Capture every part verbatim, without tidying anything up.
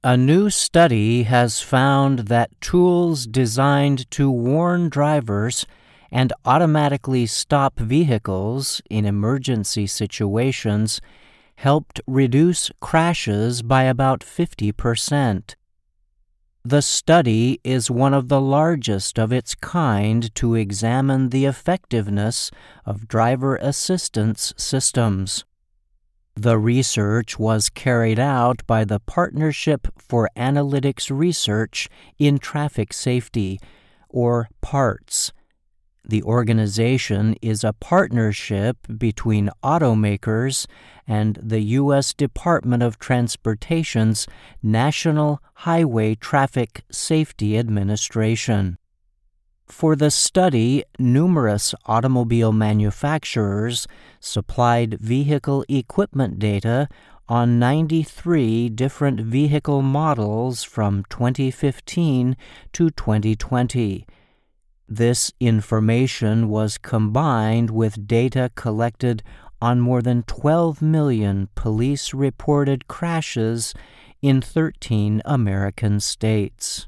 A new study has found that tools designed to warn drivers and automatically stop vehicles in emergency situations helped reduce crashes by about fifty percent. The study is one of the largest of its kind to examine the effectiveness of driver assistance systems. The research was carried out by the Partnership for Analytics Research in Traffic Safety, or PARTS. The organization is a partnership between automakers and the U S Department of Transportation's National Highway Traffic Safety Administration. For the study, numerous automobile manufacturers supplied vehicle equipment data on ninety-three different vehicle models from twenty fifteen to twenty twenty. This information was combined with data collected on more than twelve million police-reported crashes in thirteen American states.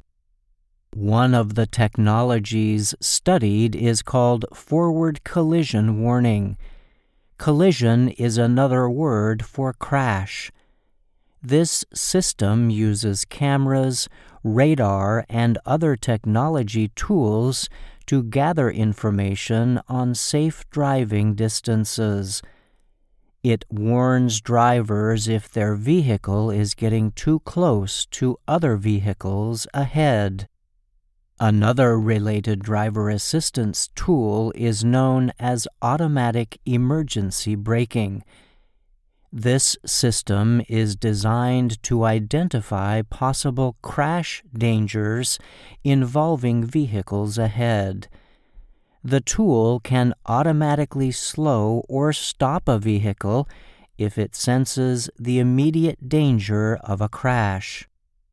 One of the technologies studied is called forward collision warning. Collision is another word for crash. This system uses cameras, radar, and other technology tools to gather information on safe driving distances. It warns drivers if their vehicle is getting too close to other vehicles ahead. Another related driver assistance tool is known as automatic emergency braking. This system is designed to identify possible crash dangers involving vehicles ahead. The tool can automatically slow or stop a vehicle if it senses the immediate danger of a crash.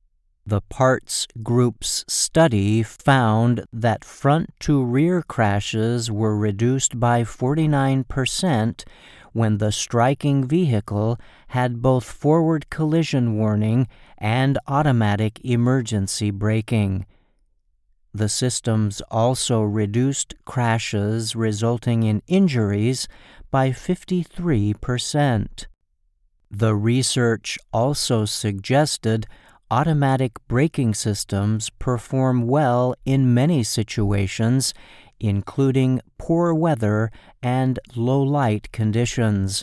The PARTS Group's study found that front-to-rear crashes were reduced by forty-nine percent when the striking vehicle had both forward collision warning and automatic emergency braking. The systems also reduced crashes resulting in injuries by fifty-three percent. The research also suggested automatic braking systems perform well in many situations, including poor weather and low light conditions.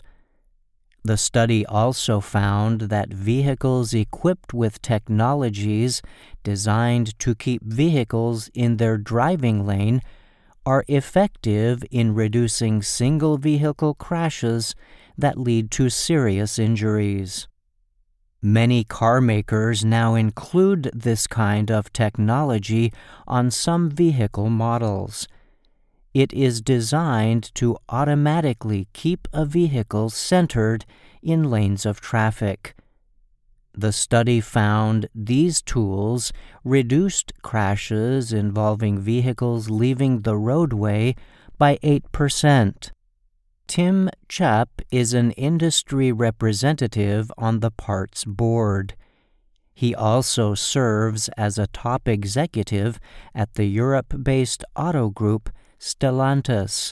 The study also found that vehicles equipped with technologies designed to keep vehicles in their driving lane are effective in reducing single vehicle crashes that lead to serious injuries. Many car makers now include this kind of technology on some vehicle models. It is designed to automatically keep a vehicle centered in lanes of traffic. The study found these tools reduced crashes involving vehicles leaving the roadway by eight percent. Tim Chapp is an industry representative on the PARTS board. He also serves as a top executive at the Europe-based auto group Stellantis.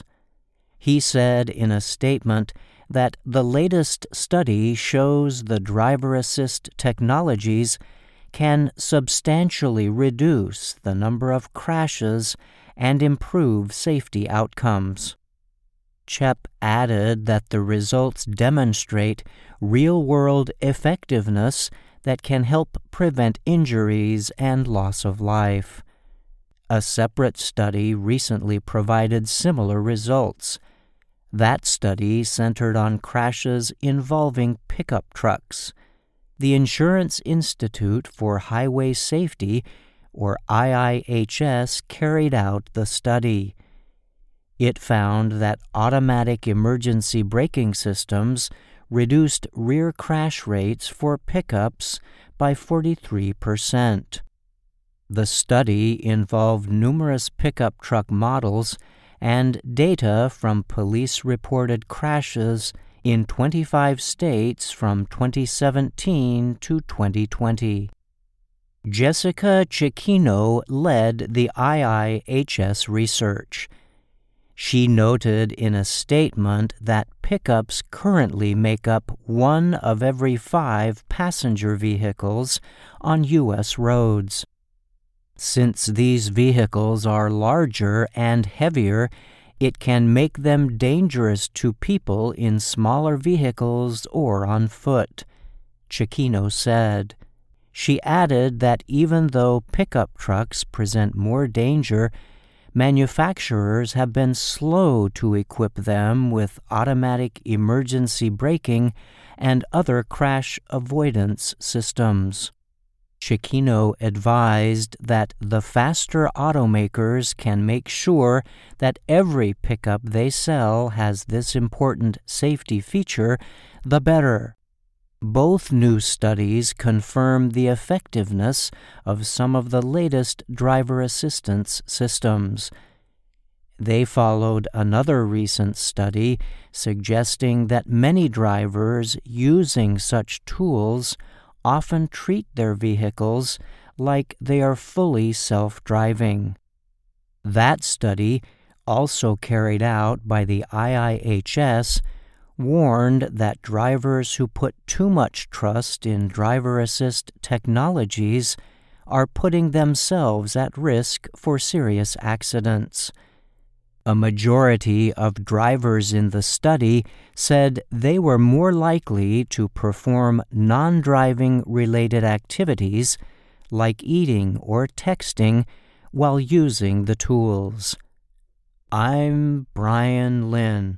He said in a statement that the latest study shows the driver assist technologies can substantially reduce the number of crashes and improve safety outcomes. Chapp added that the results demonstrate real-world effectiveness that can help prevent injuries and loss of life. A separate study recently provided similar results. That study centered on crashes involving pickup trucks. The Insurance Institute for Highway Safety, or I I H S, carried out the study. It found that automatic emergency braking systems reduced rear crash rates for pickups by forty-three percent. The study involved numerous pickup truck models and data from police-reported crashes in twenty-five states from twenty seventeen to twenty twenty. Jessica Cecchino led the I I H S research. She noted in a statement that pickups currently make up one of every five passenger vehicles on U S roads. Since these vehicles are larger and heavier, it can make them dangerous to people in smaller vehicles or on foot, Cecchino said. She added that even though pickup trucks present more danger, manufacturers have been slow to equip them with automatic emergency braking and other crash avoidance systems. Cecchino advised that the faster automakers can make sure that every pickup they sell has this important safety feature, the better. Both new studies confirm the effectiveness of some of the latest driver assistance systems. They followed another recent study suggesting that many drivers using such tools often treat their vehicles like they are fully self-driving. That study, also carried out by the I I H S, warned that drivers who put too much trust in driver assist technologies are putting themselves at risk for serious accidents. A majority of drivers in the study said they were more likely to perform non-driving related activities like eating or texting while using the tools. I'm Brian Lynn.